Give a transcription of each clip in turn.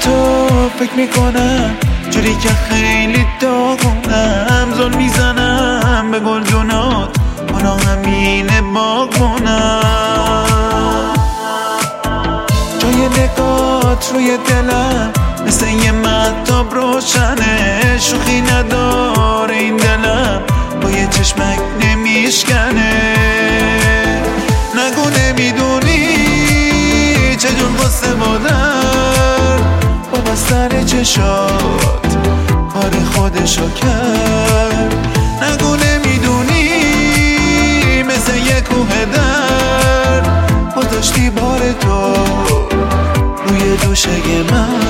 تو فکر میکنم جوری که خیلی داغونم، زل میزنم به گلدونات اونا همینه باغمونم. جای نگات روی دلم مثل یه مهتاب روشنه، شوخی نداره این دلم با یه چشمک نمیشکنه. نگو نمیدونی چجور قصه بادر با بستر چشات کار خودشو کرد. نگو نمیدونی مثل یه کوه درد گذاشتی بار تو روی دوشه من.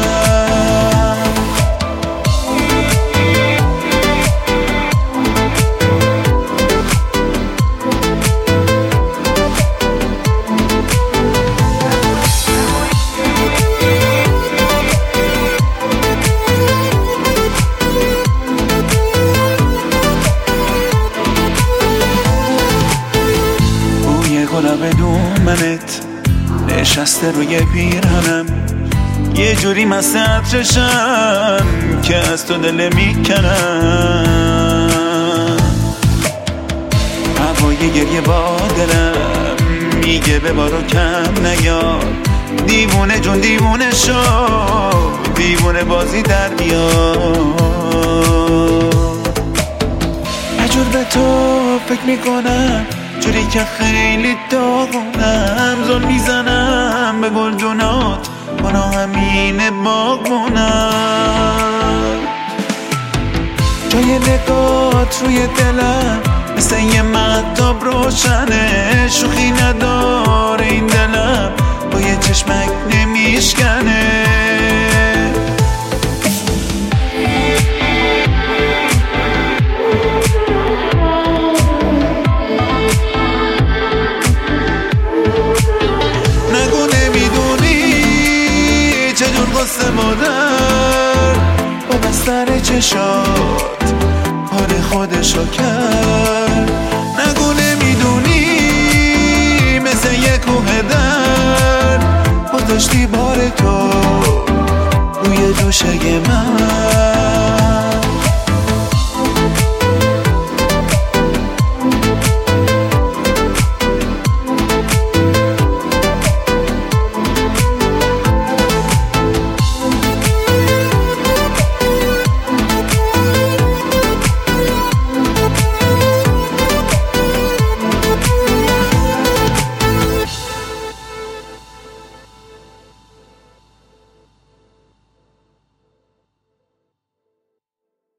بدون منت نشسته روی پیرهنم، یه جوری مست عطرشم که از تو دل میکنم. هوای گریه با دلم میگه ببارو کم نیار، دیوونه جون دیوونه شو، دیوونه بازی در بیار. اجور به تو فکر میکنم جوری که خیلی داغونم، زل میزنم به گلدونات اونا همینه باغمونم. جای نگات روی دلم مثل یه مهتاب روشنه، شوخی نداره این دلم با یه چشمک نمیشکنه. قصه مادر با بستر چشات کار خودشو کرد. نگو نمیدونی مثل یه کوه درد گذاشتی بار تو روی دوشه من.